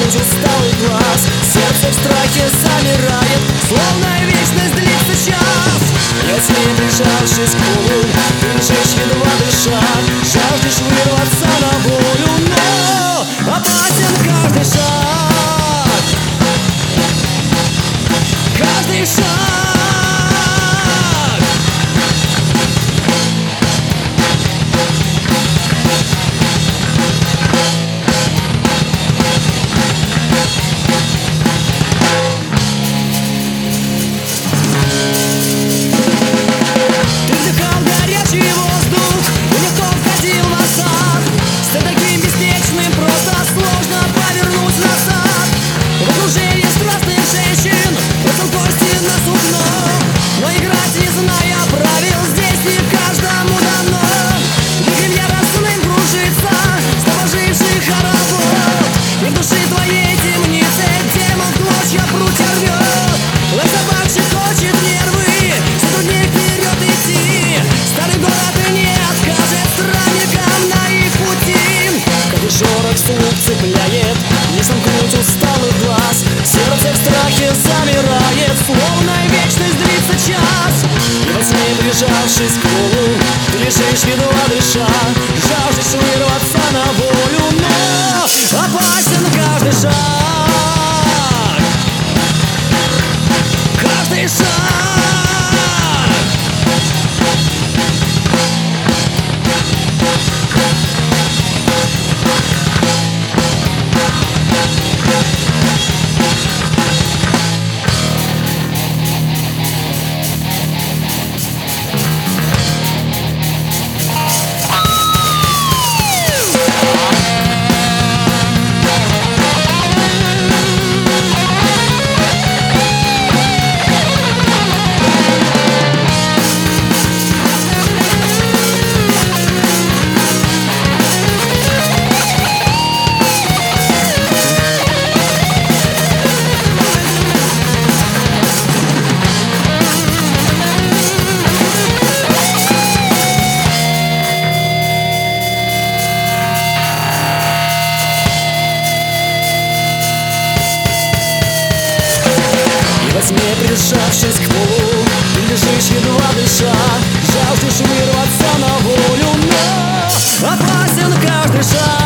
ключ усталый глаз. Сердце в страхе замирает, словно вечность длится час. Я с ней, прижавшись к полу, ты лежишь, едва дыша, жаждешь вырваться на волю, но опасен каждый шаг. Каждый шаг. Цепляет, не сомкнуть усталый глаз. Сердце в страхе замирает, словно вечность длится час. И во сне, прижавшись к полу, ты лежишь, едва дыша, жаждешь вырваться на волю, но опасен каждый шаг. Каждый шаг. Во сне, прижавшись к полу, ты лежишь, едва дыша, жаждешь вырваться на волю, но опасен каждый шаг.